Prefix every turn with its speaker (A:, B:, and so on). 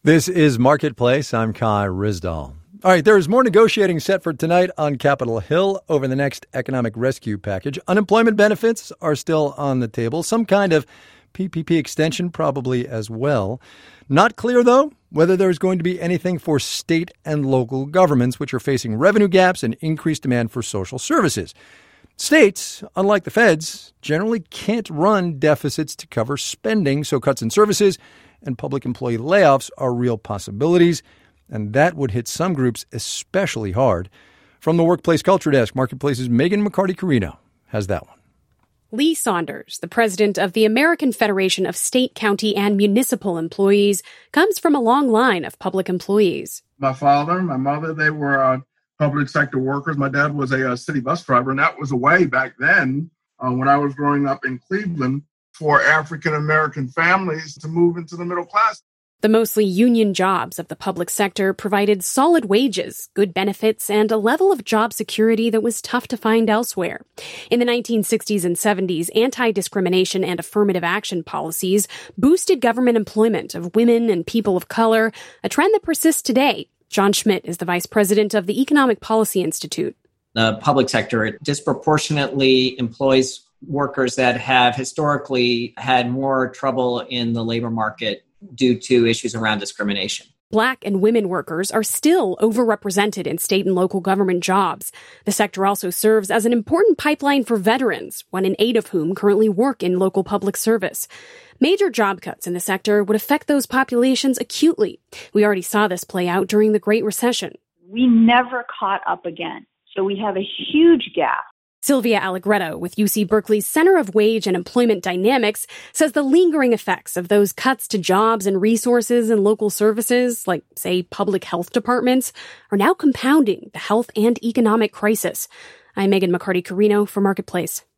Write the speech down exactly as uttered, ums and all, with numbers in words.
A: This is Marketplace. I'm Kai Ryssdal. All right, there is more negotiating set for tonight on Capitol Hill over the next economic rescue package. Unemployment benefits are still on the table. Some kind of P P P extension probably as well. Not clear, though, whether there's going to be anything for state and local governments, which are facing revenue gaps and increased demand for social services. States, unlike the feds, generally can't run deficits to cover spending, so cuts in services and public employee layoffs are real possibilities, and that would hit some groups especially hard. From the Workplace Culture Desk, Marketplace's Megan McCarty-Carino has that one.
B: Lee Saunders, the president of the American Federation of State, County, and Municipal Employees, comes from a long line of public employees.
C: My father, my mother, they were uh, public sector workers. My dad was a, a city bus driver, and that was a way back then uh, when I was growing up in Cleveland for African-American families to move into the middle class.
B: The mostly union jobs of the public sector provided solid wages, good benefits, and a level of job security that was tough to find elsewhere. In the nineteen sixties and seventies, anti-discrimination and affirmative action policies boosted government employment of women and people of color, a trend that persists today. John Schmidt is the vice president of the Economic Policy Institute.
D: The public sector disproportionately employs workers that have historically had more trouble in the labor market due to issues around discrimination.
B: Black and women workers are still overrepresented in state and local government jobs. The sector also serves as an important pipeline for veterans, one in eight of whom currently work in local public service. Major job cuts in the sector would affect those populations acutely. We already saw this play out during the Great Recession.
E: We never caught up again, so we have a huge gap.
B: Sylvia Allegretto with U C Berkeley's Center of Wage and Employment Dynamics says the lingering effects of those cuts to jobs and resources in local services, like, say, public health departments, are now compounding the health and economic crisis. I'm Megan McCarty-Carino for Marketplace.